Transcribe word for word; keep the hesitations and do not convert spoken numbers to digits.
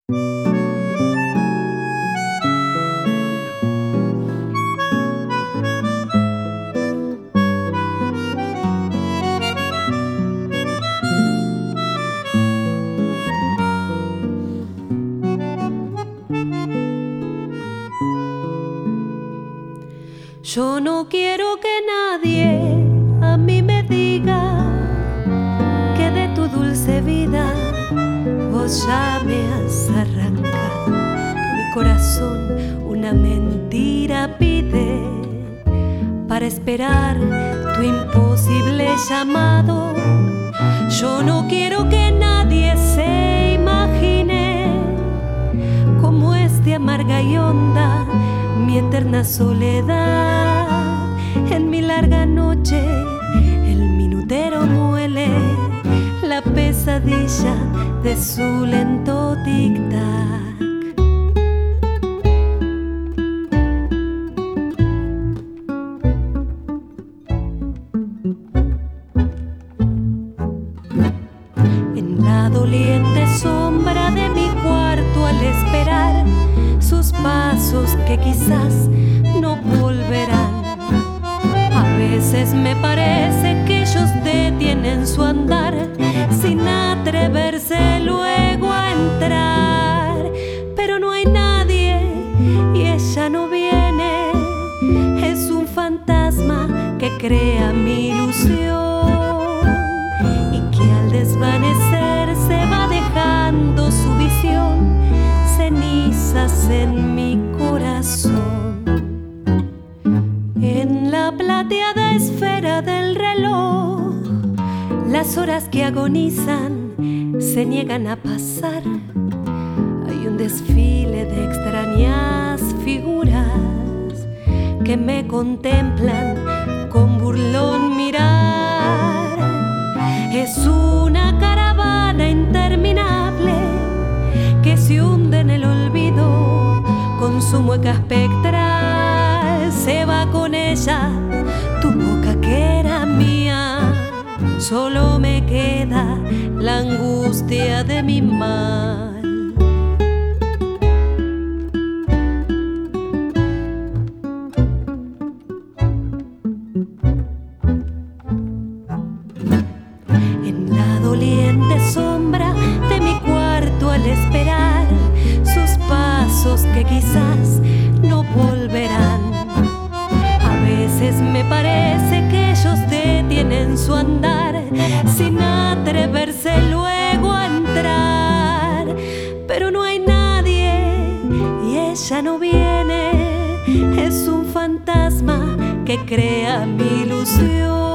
Yo no quiero que nadie a mí me diga que de tu dulce vida vos ya me has arrancado. Mi corazón una mentira pide para esperar tu imposible llamado. Yo no quiero que nadie se imagine cómo es de amarga y honda mi eterna soledad. En mi larga noche el minutero muele la pesadilla de su lento tic-tac. En la doliente sombra de mi cuarto, al esperar sus pasos que quizás no volverán, a veces me parece que ellos detienen su andar sin atreverse luego a entrar. Pero no hay nadie y ella no viene, es un fantasma que crea mi ilusión y que al desvanecerse va dejando su visión, cenizas en mi corazón. En la plateada esfera del reloj, las horas que agonizan se niegan a pasar. Hay un desfile de extrañas figuras que me contemplan con burlón mirar. Es una caravana interminable que se hunde en el olvido con su mueca espectral. Se va con ella tu boca que era mía, solo me queda la angustia de mi mal. En la doliente sombra de mi cuarto, al esperar sus pasos que quizás no volverán, a veces me parece que ellos detienen su andar sin atreverse luego a entrar. Pero no hay nadie y ella no viene, es un fantasma que crea mi ilusión